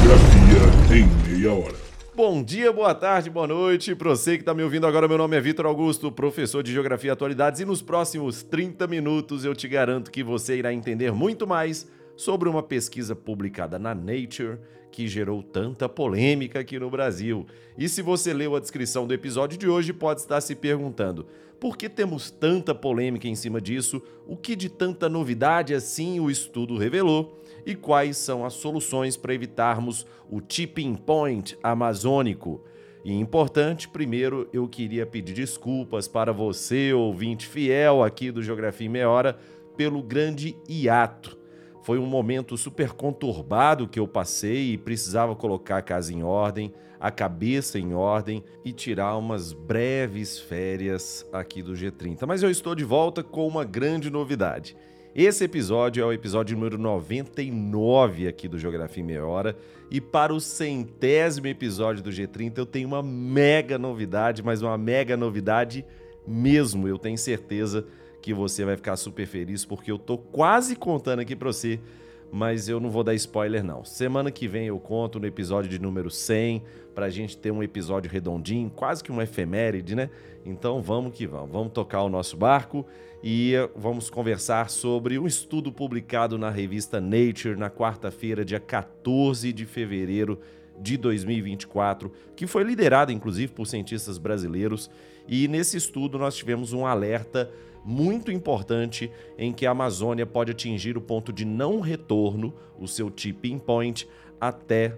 Geografia em meia hora. Bom dia, boa tarde, boa noite. Para você que está me ouvindo agora, meu nome é Vitor Augusto, professor de Geografia e Atualidades, e nos próximos 30 minutos eu te garanto que você irá entender muito mais sobre uma pesquisa publicada na Nature que gerou tanta polêmica aqui no Brasil. E se você leu a descrição do episódio de hoje, pode estar se perguntando: por que temos tanta polêmica em cima disso? O que de tanta novidade assim o estudo revelou? E quais são as soluções para evitarmos o tipping point amazônico? E importante, primeiro eu queria pedir desculpas para você, ouvinte fiel aqui do Geografia em Meia Hora, pelo grande hiato. Foi um momento super conturbado que eu passei e precisava colocar a casa em ordem, a cabeça em ordem e tirar umas breves férias aqui do G30. Mas eu estou de volta com uma grande novidade. Esse episódio é o episódio número 99 aqui do Geografia em Meia Hora, e para o 100º episódio do G30 eu tenho uma mega novidade, mas uma mega novidade mesmo. Eu tenho certeza que você vai ficar super feliz, porque eu tô quase contando aqui para você, mas eu não vou dar spoiler não. Semana que vem eu conto no episódio de número 100, pra gente ter um episódio redondinho, quase que uma efeméride, né? Então vamos que vamos tocar o nosso barco e vamos conversar sobre um estudo publicado na revista Nature na quarta-feira, dia 14 de fevereiro de 2024, que foi liderado inclusive por cientistas brasileiros, e nesse estudo nós tivemos um alerta muito importante em que a Amazônia pode atingir o ponto de não retorno, o seu tipping point, até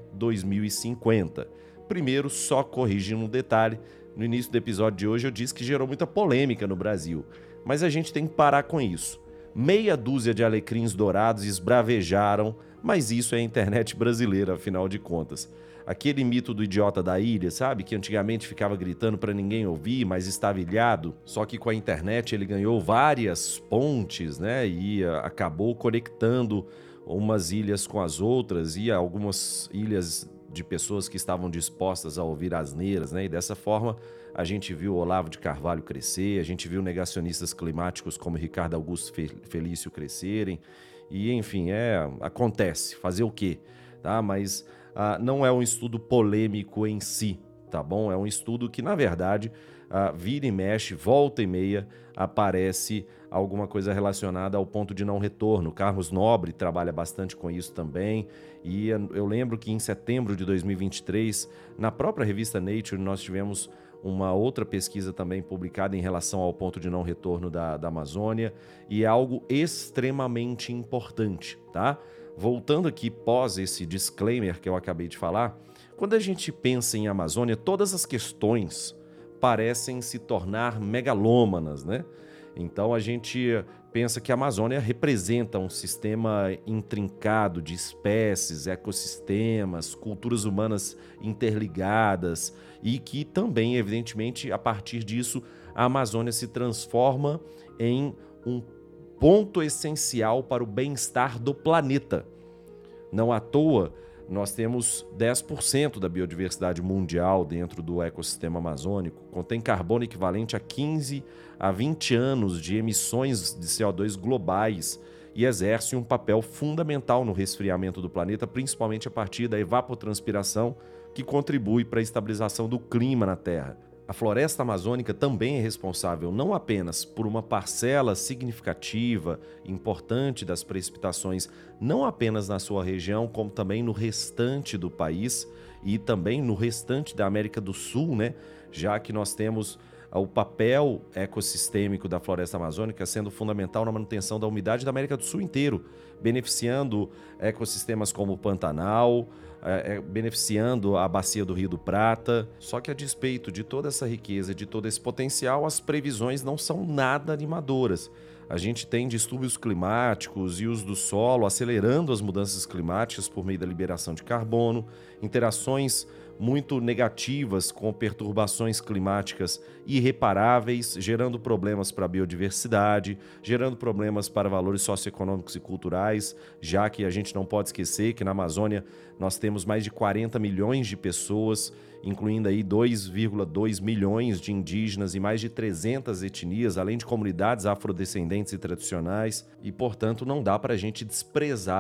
2050. Primeiro, só corrigindo um detalhe, no início do episódio de hoje eu disse que gerou muita polêmica no Brasil, mas a gente tem que parar com isso. Meia dúzia de alecrins dourados esbravejaram, mas isso é a internet brasileira, afinal de contas. Aquele mito do idiota da ilha, sabe? Que antigamente ficava gritando para ninguém ouvir, mas estava ilhado. Só que com a internet ele ganhou várias pontes, né? E acabou conectando umas ilhas com as outras e algumas ilhas de pessoas que estavam dispostas a ouvir asneiras, né? E dessa forma a gente viu o Olavo de Carvalho crescer, a gente viu negacionistas climáticos como Ricardo Augusto Felício crescerem. E enfim, acontece. Fazer o quê? Tá? Mas não é um estudo polêmico em si, tá bom? É um estudo que, na verdade, vira e mexe, volta e meia, aparece alguma coisa relacionada ao ponto de não retorno. Carlos Nobre trabalha bastante com isso também, e eu lembro que em setembro de 2023, na própria revista Nature, nós tivemos uma outra pesquisa também publicada em relação ao ponto de não retorno da Amazônia, e é algo extremamente importante, tá? Voltando aqui pós esse disclaimer que eu acabei de falar, quando a gente pensa em Amazônia, todas as questões parecem se tornar megalômanas, né? Então a gente pensa que a Amazônia representa um sistema intrincado de espécies, ecossistemas, culturas humanas interligadas e que também, evidentemente, a partir disso, a Amazônia se transforma em um ponto essencial para o bem-estar do planeta. Não à toa, nós temos 10% da biodiversidade mundial dentro do ecossistema amazônico, contém carbono equivalente a 15 a 20 anos de emissões de CO2 globais e exerce um papel fundamental no resfriamento do planeta, principalmente a partir da evapotranspiração, que contribui para a estabilização do clima na Terra. A floresta amazônica também é responsável não apenas por uma parcela significativa, importante das precipitações, não apenas na sua região, como também no restante do país e também no restante da América do Sul, né? Já que nós temos o papel ecossistêmico da floresta amazônica sendo fundamental na manutenção da umidade da América do Sul inteiro, beneficiando ecossistemas como o Pantanal, beneficiando a bacia do Rio do Prata. Só que a despeito de toda essa riqueza, de todo esse potencial, as previsões não são nada animadoras. A gente tem distúrbios climáticos e uso do solo acelerando as mudanças climáticas por meio da liberação de carbono, interações muito negativas com perturbações climáticas irreparáveis, gerando problemas para a biodiversidade, gerando problemas para valores socioeconômicos e culturais, já que a gente não pode esquecer que na Amazônia nós temos mais de 40 milhões de pessoas, incluindo aí 2,2 milhões de indígenas e mais de 300 etnias, além de comunidades afrodescendentes e tradicionais, e, portanto, não dá para a gente desprezar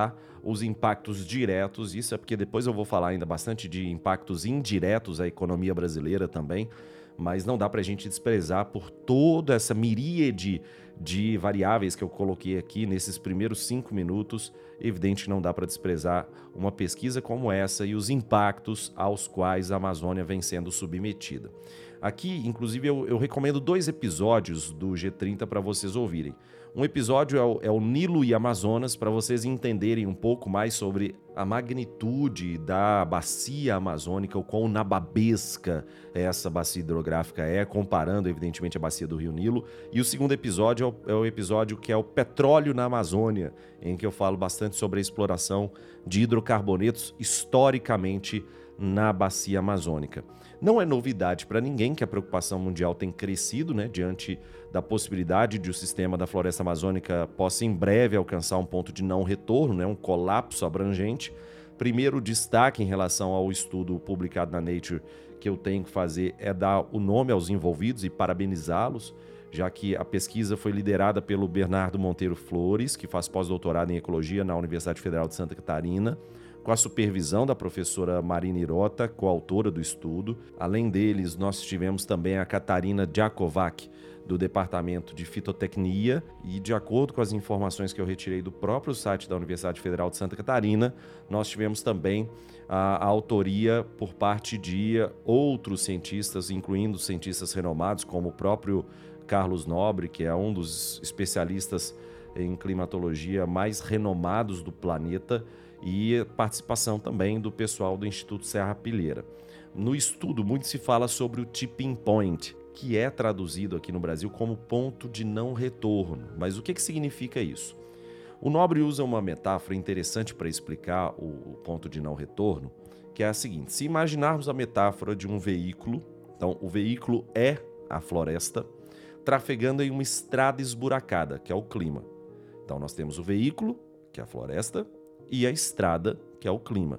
os impactos diretos, isso é porque depois eu vou falar ainda bastante de impactos indiretos à economia brasileira também, mas não dá para a gente desprezar por toda essa miríade de variáveis que eu coloquei aqui nesses primeiros 5 minutos. Evidente que não dá para desprezar uma pesquisa como essa e os impactos aos quais a Amazônia vem sendo submetida. Aqui, inclusive, eu recomendo 2 episódios do G30 para vocês ouvirem. Um episódio é o Nilo e Amazonas, para vocês entenderem um pouco mais sobre a magnitude da bacia amazônica, o quão nababesca essa bacia hidrográfica é, comparando, evidentemente, a bacia do Rio Nilo. E o segundo episódio é o episódio que é o Petróleo na Amazônia, em que eu falo bastante sobre a exploração de hidrocarbonetos historicamente na bacia amazônica. Não é novidade para ninguém que a preocupação mundial tem crescido, né, diante da possibilidade de o sistema da floresta amazônica possa em breve alcançar um ponto de não retorno, né, um colapso abrangente. Primeiro destaque em relação ao estudo publicado na Nature que eu tenho que fazer é dar o nome aos envolvidos e parabenizá-los, já que a pesquisa foi liderada pelo Bernardo Monteiro Flores, que faz pós-doutorado em Ecologia na Universidade Federal de Santa Catarina, com a supervisão da professora Marina Hirota, coautora do estudo. Além deles, nós tivemos também a Catarina Djakovac, do Departamento de Fitotecnia, e de acordo com as informações que eu retirei do próprio site da Universidade Federal de Santa Catarina, nós tivemos também a autoria por parte de outros cientistas, incluindo cientistas renomados, como o próprio Carlos Nobre, que é um dos especialistas em climatologia mais renomados do planeta, e participação também do pessoal do Instituto Serra Pilheira. No estudo, muito se fala sobre o tipping point, que é traduzido aqui no Brasil como ponto de não retorno. Mas o que significa isso? O Nobre usa uma metáfora interessante para explicar o ponto de não retorno, que é a seguinte: se imaginarmos a metáfora de um veículo, então o veículo é a floresta, trafegando em uma estrada esburacada, que é o clima. Então nós temos o veículo, que é a floresta, e a estrada, que é o clima.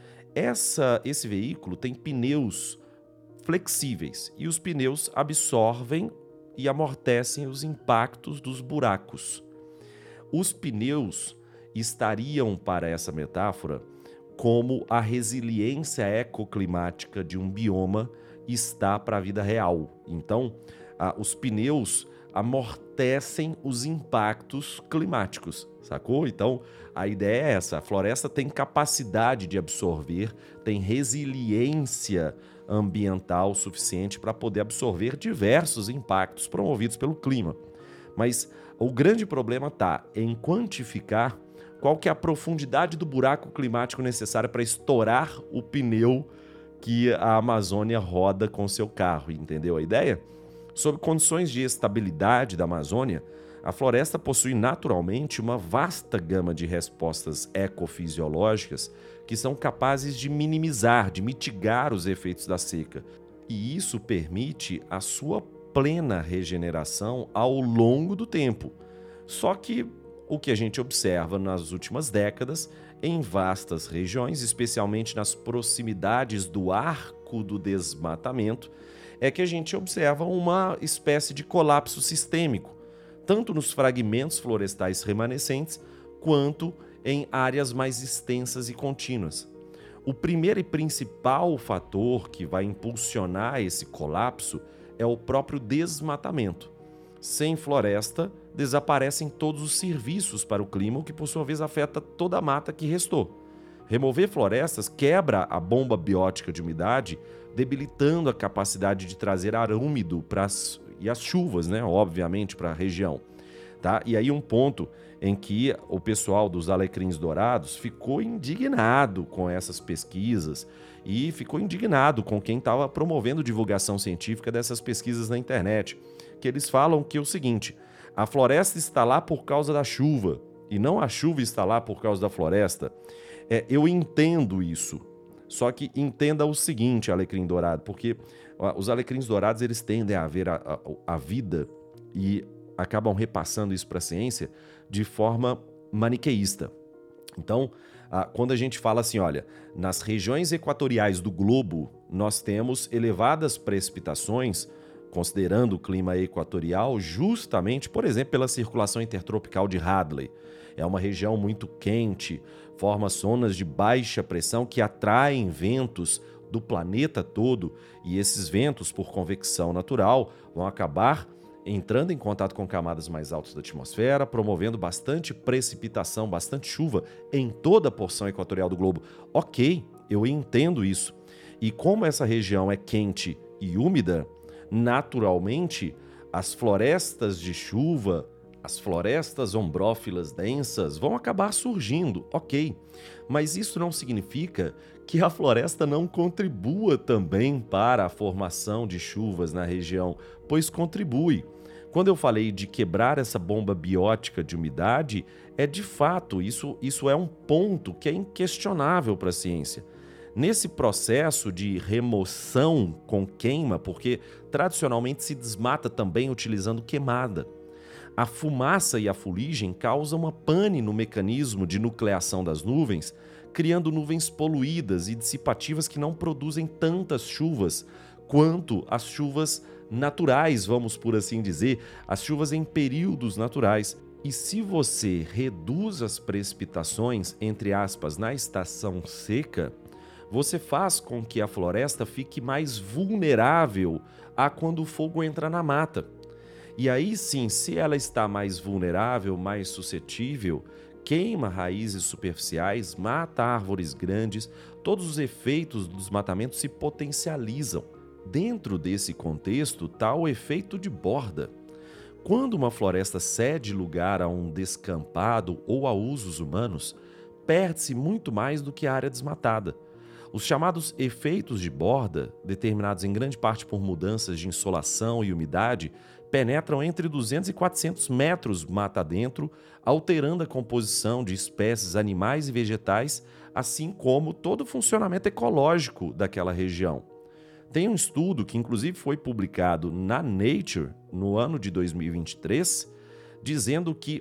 Esse veículo tem pneus flexíveis e os pneus absorvem e amortecem os impactos dos buracos. Os pneus estariam, para essa metáfora, como a resiliência ecoclimática de um bioma está para a vida real. Então, os pneus amortecem os impactos climáticos, sacou? Então, a ideia é essa: a floresta tem capacidade de absorver, tem resiliência ambiental suficiente para poder absorver diversos impactos promovidos pelo clima. Mas o grande problema está em quantificar qual que é a profundidade do buraco climático necessária para estourar o pneu que a Amazônia roda com seu carro, entendeu a ideia? Sob condições de estabilidade da Amazônia, a floresta possui naturalmente uma vasta gama de respostas ecofisiológicas que são capazes de minimizar, de mitigar os efeitos da seca. E isso permite a sua plena regeneração ao longo do tempo. Só que o que a gente observa nas últimas décadas, em vastas regiões, especialmente nas proximidades do arco do desmatamento, é que a gente observa uma espécie de colapso sistêmico, tanto nos fragmentos florestais remanescentes, quanto em áreas mais extensas e contínuas. O primeiro e principal fator que vai impulsionar esse colapso é o próprio desmatamento. Sem floresta, desaparecem todos os serviços para o clima, o que por sua vez afeta toda a mata que restou. Remover florestas quebra a bomba biótica de umidade, debilitando a capacidade de trazer ar úmido e as chuvas, né, obviamente, para a região. Tá? E aí um ponto em que o pessoal dos Alecrins Dourados ficou indignado com essas pesquisas e ficou indignado com quem estava promovendo divulgação científica dessas pesquisas na internet, que eles falam que é o seguinte: a floresta está lá por causa da chuva e não a chuva está lá por causa da floresta. Eu entendo isso, só que entenda o seguinte, Alecrim Dourado, porque os Alecrins Dourados eles tendem a ver a vida e acabam repassando isso para a ciência de forma maniqueísta. Então, quando a gente fala assim, olha, nas regiões equatoriais do globo nós temos elevadas precipitações considerando o clima equatorial, justamente, por exemplo, pela circulação intertropical de Hadley. É uma região muito quente, forma zonas de baixa pressão que atraem ventos do planeta todo, e esses ventos, por convecção natural, vão acabar entrando em contato com camadas mais altas da atmosfera, promovendo bastante precipitação, bastante chuva em toda a porção equatorial do globo. Ok, eu entendo isso. E como essa região é quente e úmida, naturalmente, as florestas de chuva, as florestas ombrófilas densas vão acabar surgindo, ok. Mas isso não significa que a floresta não contribua também para a formação de chuvas na região, pois contribui. Quando eu falei de quebrar essa bomba biótica de umidade, é de fato, isso é um ponto que é inquestionável para a ciência. Nesse processo de remoção com queima, porque tradicionalmente se desmata também utilizando queimada, a fumaça e a fuligem causam uma pane no mecanismo de nucleação das nuvens, criando nuvens poluídas e dissipativas que não produzem tantas chuvas quanto as chuvas naturais, vamos por assim dizer, as chuvas em períodos naturais. E se você reduz as precipitações, entre aspas, na estação seca, você faz com que a floresta fique mais vulnerável a quando o fogo entra na mata. E aí sim, se ela está mais vulnerável, mais suscetível, queima raízes superficiais, mata árvores grandes, todos os efeitos do desmatamento se potencializam. Dentro desse contexto está o efeito de borda. Quando uma floresta cede lugar a um descampado ou a usos humanos, perde-se muito mais do que a área desmatada. Os chamados efeitos de borda, determinados em grande parte por mudanças de insolação e umidade, penetram entre 200 e 400 metros mata dentro, alterando a composição de espécies animais e vegetais, assim como todo o funcionamento ecológico daquela região. Tem um estudo que inclusive foi publicado na Nature no ano de 2023, dizendo que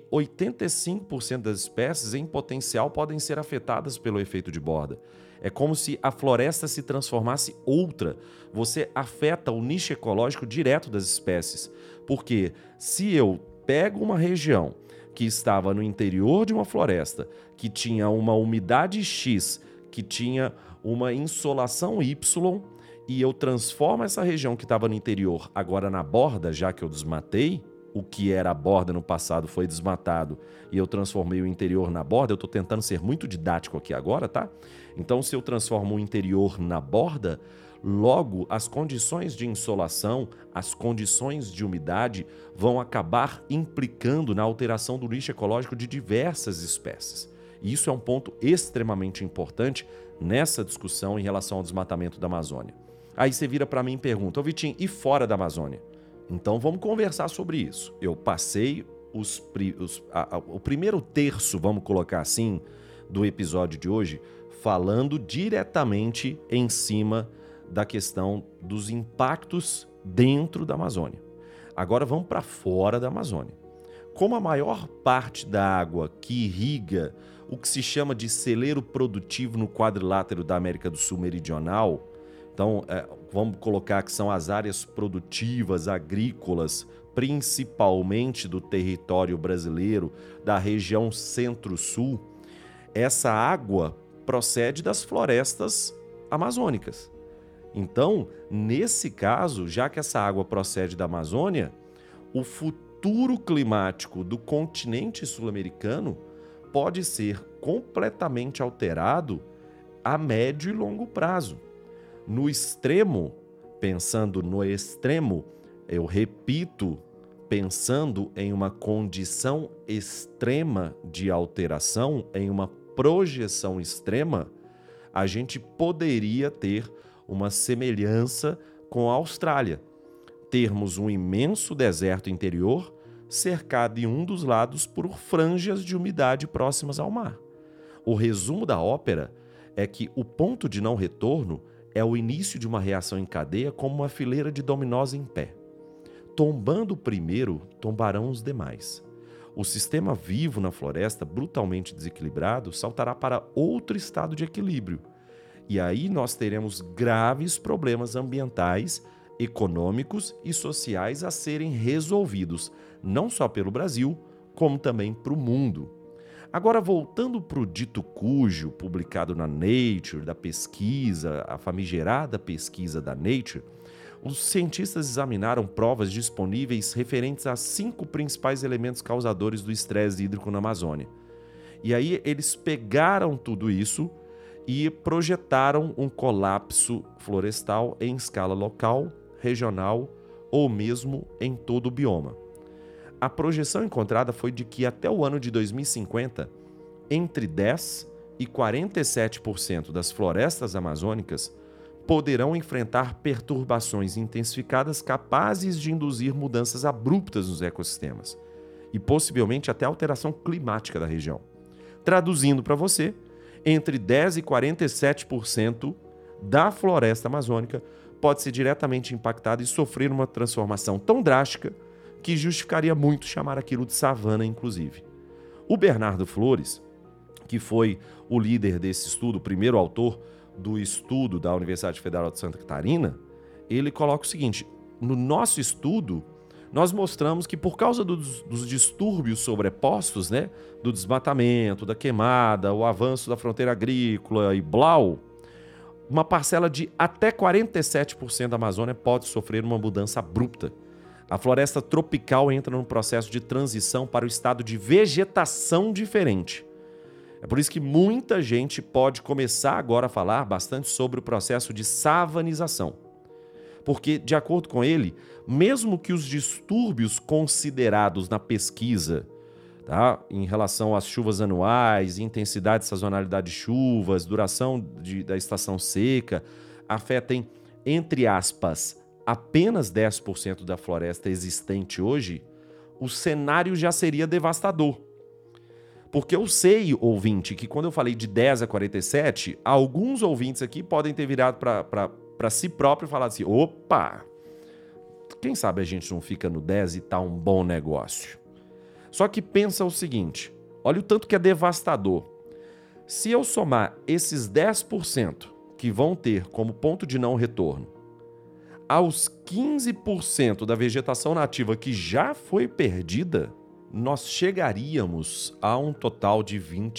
85% das espécies em potencial podem ser afetadas pelo efeito de borda. É como se a floresta se transformasse outra. Você afeta o nicho ecológico direto das espécies. Porque se eu pego uma região que estava no interior de uma floresta, que tinha uma umidade X, que tinha uma insolação Y, e eu transformo essa região que estava no interior agora na borda, já que eu desmatei, o que era a borda no passado foi desmatado e eu transformei o interior na borda, eu estou tentando ser muito didático aqui agora, tá? Então, se eu transformo o interior na borda, logo as condições de insolação, as condições de umidade vão acabar implicando na alteração do nicho ecológico de diversas espécies. E isso é um ponto extremamente importante nessa discussão em relação ao desmatamento da Amazônia. Aí você vira para mim e pergunta: ô Vitinho, e fora da Amazônia? Então vamos conversar sobre isso. Eu passei o primeiro terço, vamos colocar assim, do episódio de hoje, falando diretamente em cima da questão dos impactos dentro da Amazônia. Agora vamos para fora da Amazônia. Como a maior parte da água que irriga o que se chama de celeiro produtivo no quadrilátero da América do Sul meridional, então, vamos colocar que são as áreas produtivas, agrícolas, principalmente do território brasileiro, da região centro-sul, essa água procede das florestas amazônicas. Então, nesse caso, já que essa água procede da Amazônia, o futuro climático do continente sul-americano pode ser completamente alterado a médio e longo prazo. No extremo, pensando no extremo, eu repito, pensando em uma condição extrema de alteração, em uma projeção extrema, a gente poderia ter uma semelhança com a Austrália. Termos um imenso deserto interior cercado em um dos lados por franjas de umidade próximas ao mar. O resumo da ópera é que o ponto de não retorno é o início de uma reação em cadeia como uma fileira de dominós em pé. Tombando o primeiro, tombarão os demais. O sistema vivo na floresta, brutalmente desequilibrado, saltará para outro estado de equilíbrio. E aí nós teremos graves problemas ambientais econômicos e sociais a serem resolvidos, não só pelo Brasil, como também para o mundo. Agora, voltando para o dito cujo, publicado na Nature, da pesquisa, a famigerada pesquisa da Nature, os cientistas examinaram provas disponíveis referentes a 5 principais elementos causadores do estresse hídrico na Amazônia. E aí eles pegaram tudo isso e projetaram um colapso florestal em escala local, regional ou mesmo em todo o bioma. A projeção encontrada foi de que até o ano de 2050, entre 10% e 47% das florestas amazônicas poderão enfrentar perturbações intensificadas capazes de induzir mudanças abruptas nos ecossistemas e possivelmente até alteração climática da região. Traduzindo para você, entre 10% e 47% da floresta amazônica pode ser diretamente impactada e sofrer uma transformação tão drástica que justificaria muito chamar aquilo de savana, inclusive. O Bernardo Flores, que foi o líder desse estudo, o primeiro autor do estudo da Universidade Federal de Santa Catarina, ele coloca o seguinte: no nosso estudo, nós mostramos que por causa dos distúrbios sobrepostos, né, do desmatamento, da queimada, o avanço da fronteira agrícola e blau, uma parcela de até 47% da Amazônia pode sofrer uma mudança abrupta. A floresta tropical entra num processo de transição para o estado de vegetação diferente. É por isso que muita gente pode começar agora a falar bastante sobre o processo de savanização. Porque, de acordo com ele, mesmo que os distúrbios considerados na pesquisa, tá, em relação às chuvas anuais, intensidade e sazonalidade de chuvas, duração da estação seca, afetem, entre aspas, apenas 10% da floresta existente hoje, o cenário já seria devastador. Porque eu sei, ouvinte, que quando eu falei de 10 a 47, alguns ouvintes aqui podem ter virado para si próprio e falado assim: opa, quem sabe a gente não fica no 10 e tá um bom negócio. Só que pensa o seguinte, olha o tanto que é devastador. Se eu somar esses 10% que vão ter como ponto de não retorno aos 15% da vegetação nativa que já foi perdida, nós chegaríamos a um total de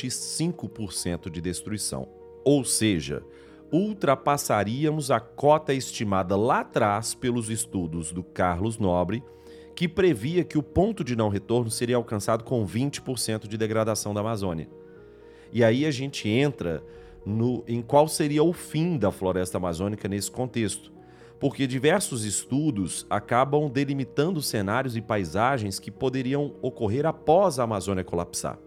25% de destruição. Ou seja, ultrapassaríamos a cota estimada lá atrás pelos estudos do Carlos Nobre, que previa que o ponto de não retorno seria alcançado com 20% de degradação da Amazônia. E aí a gente entra em qual seria o fim da floresta amazônica nesse contexto. Porque diversos estudos acabam delimitando cenários e paisagens que poderiam ocorrer após a Amazônia colapsar.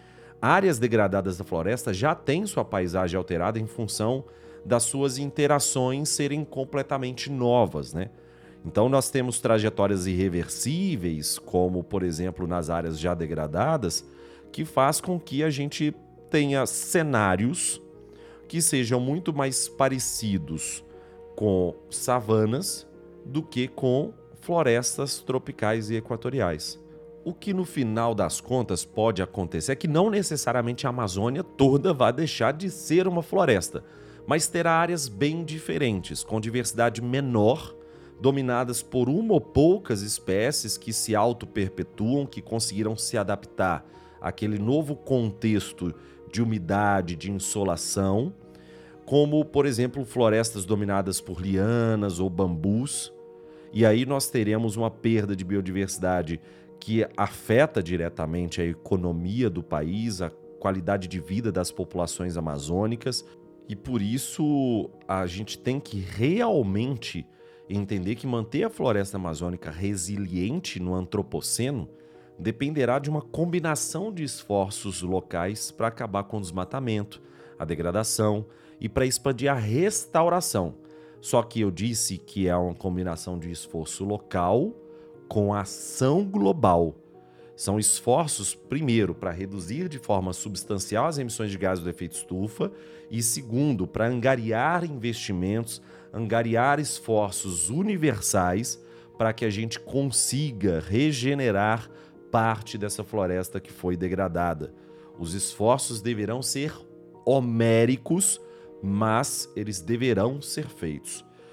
Áreas degradadas da floresta já têm sua paisagem alterada em função das suas interações serem completamente novas, né? Então nós temos trajetórias irreversíveis, como por exemplo nas áreas já degradadas, que faz com que a gente tenha cenários que sejam muito mais parecidos com savanas do que com florestas tropicais e equatoriais. O que no final das contas pode acontecer é que não necessariamente a Amazônia toda vai deixar de ser uma floresta, mas terá áreas bem diferentes, com diversidade menor, dominadas por uma ou poucas espécies que se auto-perpetuam, que conseguiram se adaptar àquele novo contexto de umidade, de insolação, como, por exemplo, florestas dominadas por lianas ou bambus. E aí nós teremos uma perda de biodiversidade que afeta diretamente a economia do país, a qualidade de vida das populações amazônicas. E por isso a gente tem que realmente entender que manter a floresta amazônica resiliente no antropoceno dependerá de uma combinação de esforços locais para acabar com o desmatamento, a degradação e para expandir a restauração. Só que eu disse que é uma combinação de esforço local com ação global. São esforços, primeiro, para reduzir de forma substancial as emissões de gases do efeito estufa e, segundo, para angariar investimentos, angariar esforços universais para que a gente consiga regenerar parte dessa floresta que foi degradada. Os esforços deverão ser homéricos, mas eles deverão ser feitos.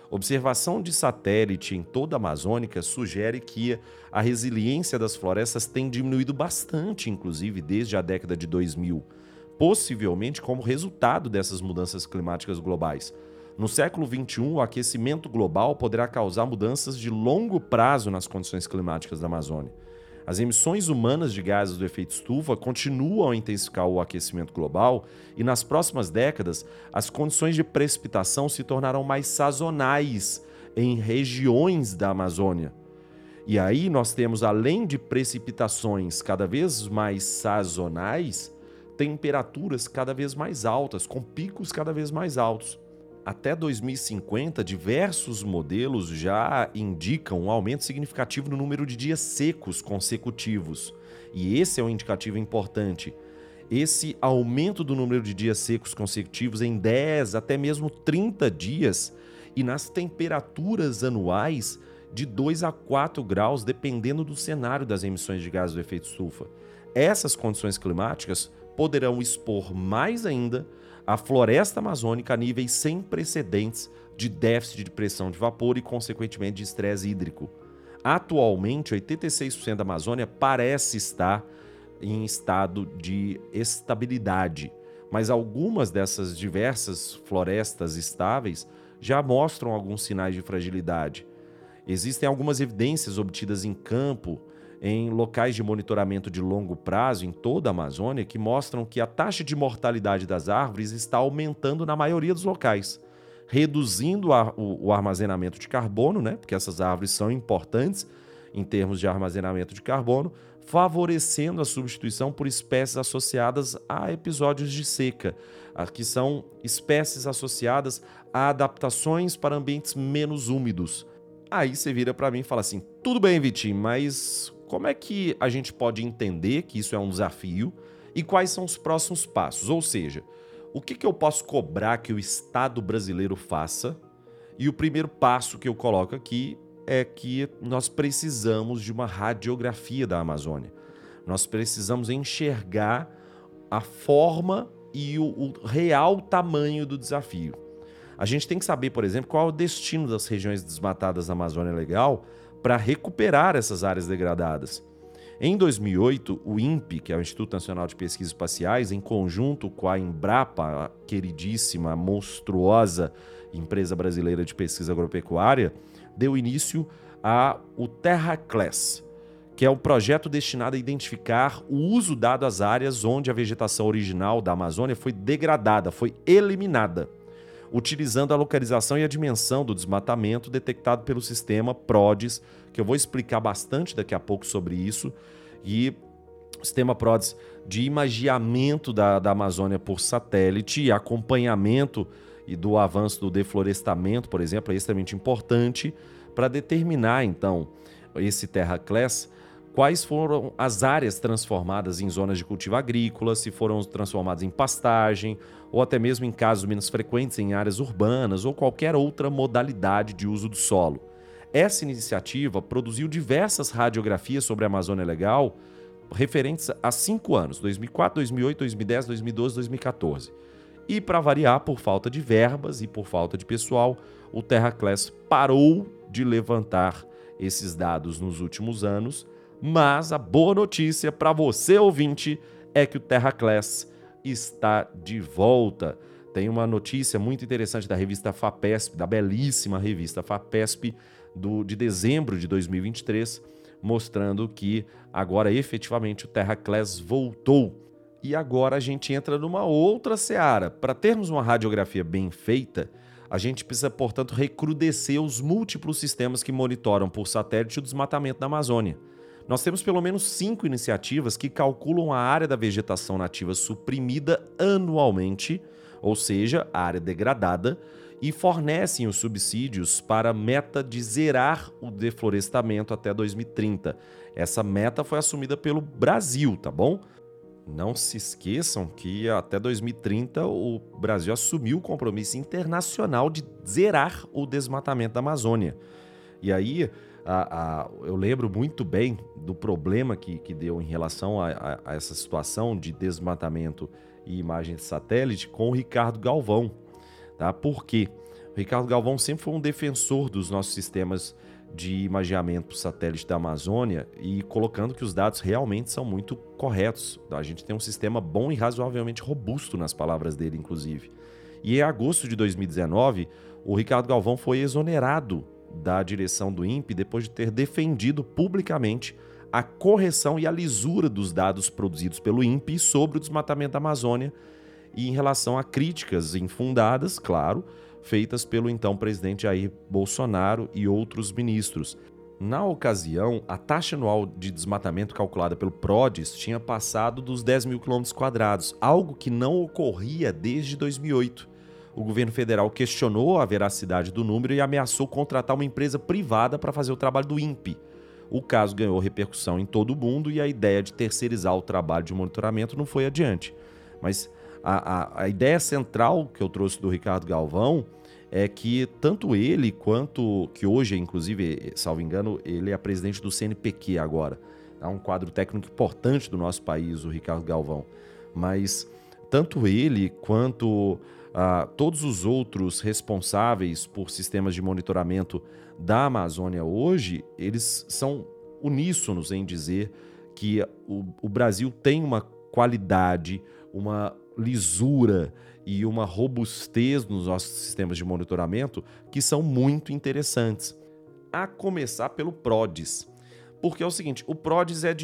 Observação de satélite em toda a Amazônica sugere que a resiliência das florestas tem diminuído bastante, inclusive desde a década de 2000, possivelmente como resultado dessas mudanças climáticas globais. No século XXI, o aquecimento global poderá causar mudanças de longo prazo nas condições climáticas da Amazônia. As emissões humanas de gases do efeito estufa continuam a intensificar o aquecimento global e, nas próximas décadas, as condições de precipitação se tornarão mais sazonais em regiões da Amazônia. E aí nós temos, além de precipitações cada vez mais sazonais, temperaturas cada vez mais altas, com picos cada vez mais altos. Até 2050, diversos modelos já indicam um aumento significativo no número de dias secos consecutivos. E esse é um indicativo importante. Esse aumento do número de dias secos consecutivos em 10 até mesmo 30 dias e nas temperaturas anuais de 2 a 4 graus, dependendo do cenário das emissões de gases do efeito estufa. Essas condições climáticas poderão expor mais ainda a floresta amazônica a níveis sem precedentes de déficit de pressão de vapor e, consequentemente, de estresse hídrico. Atualmente, 86% da Amazônia parece estar em estado de estabilidade, mas algumas dessas diversas florestas estáveis já mostram alguns sinais de fragilidade. Existem algumas evidências obtidas em campo, em locais de monitoramento de longo prazo em toda a Amazônia, que mostram que a taxa de mortalidade das árvores está aumentando na maioria dos locais, reduzindo o armazenamento de carbono, né? Porque essas árvores são importantes em termos de armazenamento de carbono, favorecendo a substituição por espécies associadas a episódios de seca, que são espécies associadas a adaptações para ambientes menos úmidos. Aí você vira para mim e fala assim, tudo bem, Vitinho, mas como é que a gente pode entender que isso é um desafio e quais são os próximos passos? Ou seja, o que eu posso cobrar que o Estado brasileiro faça? E o primeiro passo que eu coloco aqui é que nós precisamos de uma radiografia da Amazônia. Nós precisamos enxergar a forma e o real tamanho do desafio. A gente tem que saber, por exemplo, qual é o destino das regiões desmatadas da Amazônia Legal para recuperar essas áreas degradadas. Em 2008, o INPE, que é o Instituto Nacional de Pesquisas Espaciais, em conjunto com a Embrapa, a queridíssima, monstruosa empresa brasileira de pesquisa agropecuária, deu início ao TerraClass, que é um projeto destinado a identificar o uso dado às áreas onde a vegetação original da Amazônia foi degradada, foi eliminada, utilizando a localização e a dimensão do desmatamento detectado pelo sistema PRODES, que eu vou explicar bastante daqui a pouco sobre isso, e o sistema PRODES de imageamento da Amazônia por satélite e acompanhamento e do avanço do deflorestamento, por exemplo, é extremamente importante para determinar, então, esse TerraClass, quais foram as áreas transformadas em zonas de cultivo agrícola, se foram transformadas em pastagem, ou até mesmo em casos menos frequentes em áreas urbanas ou qualquer outra modalidade de uso do solo. Essa iniciativa produziu diversas radiografias sobre a Amazônia Legal referentes a 5 anos, 2004, 2008, 2010, 2012, 2014. E, para variar, por falta de verbas e por falta de pessoal, o TerraClass parou de levantar esses dados nos últimos anos, mas a boa notícia para você, ouvinte, é que o TerraClass está de volta. Tem uma notícia muito interessante da revista FAPESP, da belíssima revista FAPESP, de dezembro de 2023, mostrando que agora efetivamente o TerraClass voltou. E agora a gente entra numa outra seara. Para termos uma radiografia bem feita, a gente precisa, portanto, recrudescer os múltiplos sistemas que monitoram por satélite o desmatamento da Amazônia. Nós temos pelo menos 5 iniciativas que calculam a área da vegetação nativa suprimida anualmente, ou seja, a área degradada, e fornecem os subsídios para a meta de zerar o deflorestamento até 2030. Essa meta foi assumida pelo Brasil, tá bom? Não se esqueçam que até 2030 o Brasil assumiu o compromisso internacional de zerar o desmatamento da Amazônia. E aí eu lembro muito bem do problema que deu em relação a essa situação de desmatamento e imagem de satélite com o Ricardo Galvão. Tá? Por quê? O Ricardo Galvão sempre foi um defensor dos nossos sistemas de imageamento por satélite da Amazônia e colocando que os dados realmente são muito corretos. A gente tem um sistema bom e razoavelmente robusto, nas palavras dele, inclusive. E em agosto de 2019, o Ricardo Galvão foi exonerado da direção do INPE depois de ter defendido publicamente a correção e a lisura dos dados produzidos pelo INPE sobre o desmatamento da Amazônia e em relação a críticas infundadas, claro, feitas pelo então presidente Jair Bolsonaro e outros ministros. Na ocasião, a taxa anual de desmatamento calculada pelo PRODES tinha passado dos 10 mil quilômetros, algo que não ocorria desde 2008. O governo federal questionou a veracidade do número e ameaçou contratar uma empresa privada para fazer o trabalho do INPE. O caso ganhou repercussão em todo o mundo e a ideia de terceirizar o trabalho de monitoramento não foi adiante. Mas a ideia central que eu trouxe do Ricardo Galvão é que tanto ele quanto, que hoje, inclusive, salvo engano, ele é presidente do CNPq agora. É um quadro técnico importante do nosso país, o Ricardo Galvão. Mas tanto ele quanto todos os outros responsáveis por sistemas de monitoramento da Amazônia hoje, eles são uníssonos em dizer que o Brasil tem uma qualidade, uma lisura e uma robustez nos nossos sistemas de monitoramento que são muito interessantes. A começar pelo PRODES. Porque é o seguinte, o PRODES é de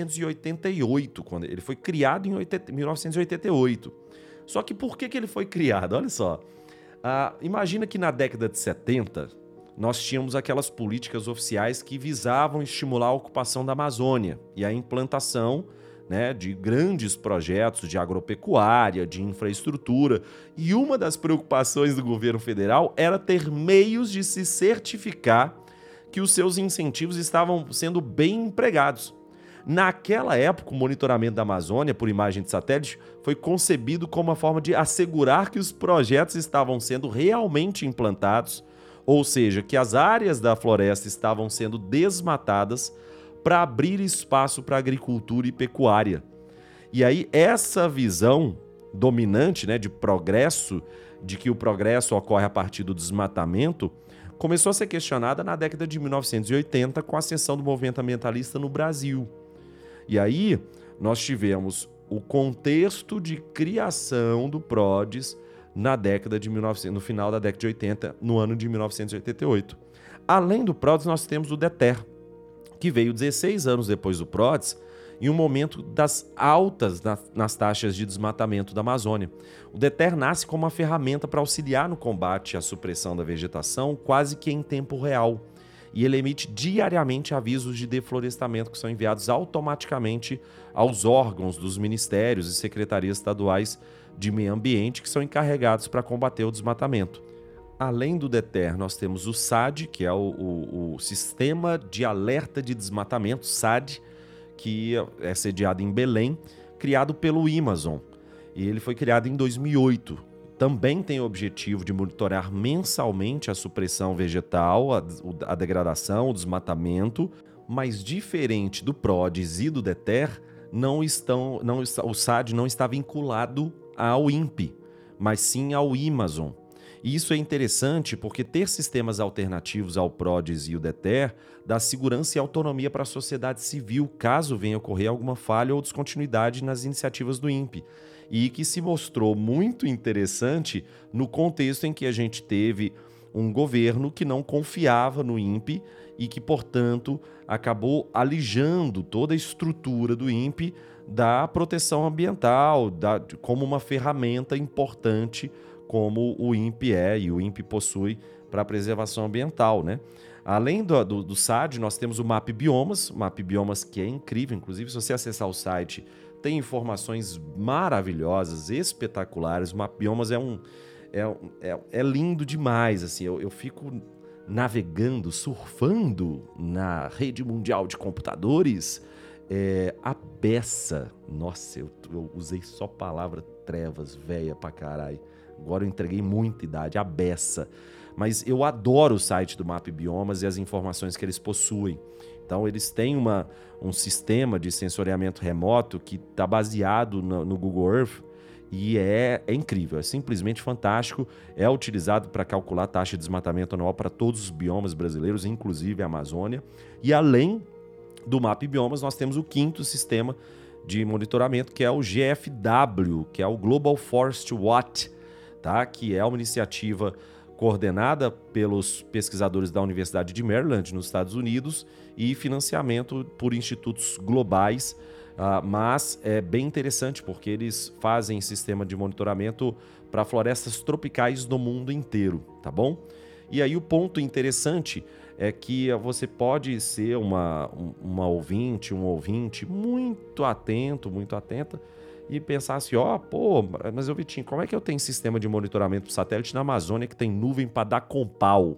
1988, quando ele foi criado em 1988. Só que por que ele foi criado? Olha só, imagina que na década de 70 nós tínhamos aquelas políticas oficiais que visavam estimular a ocupação da Amazônia e a implantação, né, de grandes projetos de agropecuária, de infraestrutura. E uma das preocupações do governo federal era ter meios de se certificar que os seus incentivos estavam sendo bem empregados. Naquela época, o monitoramento da Amazônia por imagem de satélite foi concebido como uma forma de assegurar que os projetos estavam sendo realmente implantados, ou seja, que as áreas da floresta estavam sendo desmatadas para abrir espaço para agricultura e pecuária. E aí essa visão dominante, né, de progresso, de que o progresso ocorre a partir do desmatamento, começou a ser questionada na década de 1980 com a ascensão do movimento ambientalista no Brasil. E aí nós tivemos o contexto de criação do PRODES no final da década de 80, no ano de 1988. Além do PRODES, nós temos o DETER, que veio 16 anos depois do PRODES, em um momento das altas nas taxas de desmatamento da Amazônia. O DETER nasce como uma ferramenta para auxiliar no combate à supressão da vegetação quase que em tempo real. E ele emite diariamente avisos de deflorestamento que são enviados automaticamente aos órgãos dos ministérios e secretarias estaduais de meio ambiente que são encarregados para combater o desmatamento. Além do DETER, nós temos o SAD, que é o Sistema de Alerta de Desmatamento, SAD, que é sediado em Belém, criado pelo Amazon. E ele foi criado em 2008. Também tem o objetivo de monitorar mensalmente a supressão vegetal, a degradação, o desmatamento, mas diferente do PRODES e do DETER, o SAD não está vinculado ao INPE, mas sim ao Amazon. E isso é interessante porque ter sistemas alternativos ao PRODES e o DETER dá segurança e autonomia para a sociedade civil caso venha ocorrer alguma falha ou descontinuidade nas iniciativas do INPE. E que se mostrou muito interessante no contexto em que a gente teve um governo que não confiava no INPE e que, portanto, acabou alijando toda a estrutura do INPE da proteção ambiental, como uma ferramenta importante como o INPE é e o INPE possui para a preservação ambiental, né? Além do SAD, nós temos o MAP Biomas que é incrível, inclusive se você acessar o site, tem informações maravilhosas, espetaculares. O MAP Biomas é lindo demais, assim, eu fico navegando, surfando na rede mundial de computadores, a beça, nossa, eu usei só palavra trevas, véia pra caralho. Agora eu entreguei muita idade, a beça. Mas eu adoro o site do MAP Biomas e as informações que eles possuem. Então, eles têm um sistema de sensoriamento remoto que está baseado no Google Earth E é incrível, é simplesmente fantástico. É utilizado para calcular a taxa de desmatamento anual para todos os biomas brasileiros, inclusive a Amazônia. E além do MAP Biomas, nós temos o 5º sistema de monitoramento, que é o GFW, que é o Global Forest Watch, tá? Que é uma iniciativa coordenada pelos pesquisadores da Universidade de Maryland, nos Estados Unidos, e financiamento por institutos globais. Mas é bem interessante porque eles fazem sistema de monitoramento para florestas tropicais do mundo inteiro, tá bom? E aí o ponto interessante é que você pode ser uma ouvinte, um ouvinte muito atento, muito atenta, e pensar assim, mas Vitinho, como é que eu tenho sistema de monitoramento por satélite na Amazônia que tem nuvem para dar com pau?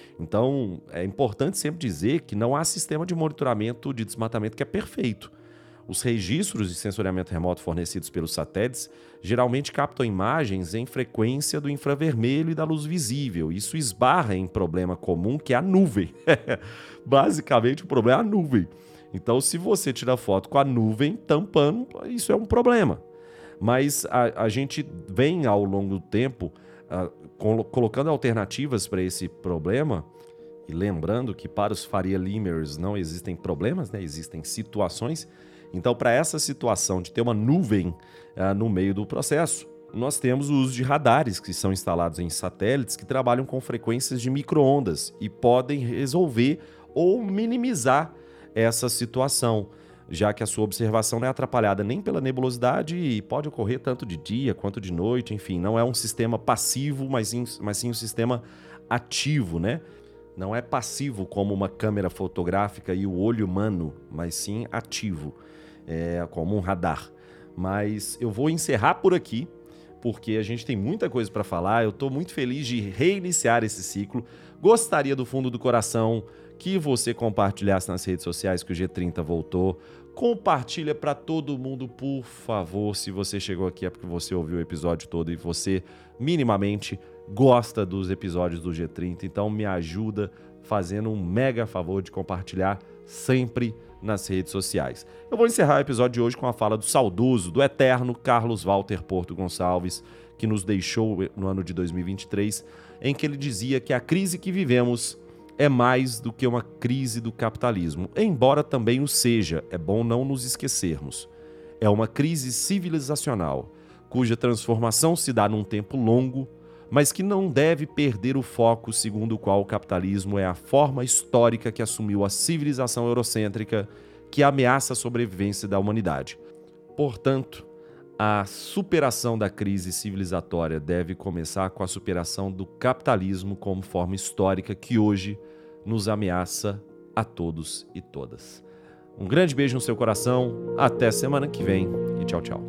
Então, é importante sempre dizer que não há sistema de monitoramento de desmatamento que é perfeito. Os registros de sensoriamento remoto fornecidos pelos satélites geralmente captam imagens em frequência do infravermelho e da luz visível. Isso esbarra em problema comum, que é a nuvem. Basicamente, o problema é a nuvem. Então, se você tira foto com a nuvem tampando, isso é um problema. Mas a gente vem, ao longo do tempo, colocando alternativas para esse problema. E lembrando que para os Faria Limers não existem problemas, né? Existem situações. Então, para essa situação de ter uma nuvem no meio do processo, nós temos o uso de radares que são instalados em satélites que trabalham com frequências de micro-ondas e podem resolver ou minimizar essa situação, já que a sua observação não é atrapalhada nem pela nebulosidade e pode ocorrer tanto de dia quanto de noite, enfim, não é um sistema passivo, mas sim um sistema ativo, né? Não é passivo como uma câmera fotográfica e o olho humano, mas sim ativo. Como um radar. Mas eu vou encerrar por aqui, porque a gente tem muita coisa para falar. Eu estou muito feliz de reiniciar esse ciclo. Gostaria do fundo do coração que você compartilhasse nas redes sociais que o G30 voltou. Compartilha para todo mundo, por favor. Se você chegou aqui é porque você ouviu o episódio todo e você minimamente gosta dos episódios do G30. Então me ajuda fazendo um mega favor de compartilhar sempre nas redes sociais. Eu vou encerrar o episódio de hoje com a fala do saudoso, do eterno Carlos Walter Porto Gonçalves, que nos deixou no ano de 2023, em que ele dizia que a crise que vivemos é mais do que uma crise do capitalismo, embora também o seja, é bom não nos esquecermos. É uma crise civilizacional, cuja transformação se dá num tempo longo, mas que não deve perder o foco segundo o qual o capitalismo é a forma histórica que assumiu a civilização eurocêntrica que ameaça a sobrevivência da humanidade. Portanto, a superação da crise civilizatória deve começar com a superação do capitalismo como forma histórica que hoje nos ameaça a todos e todas. Um grande beijo no seu coração, até semana que vem e tchau, tchau.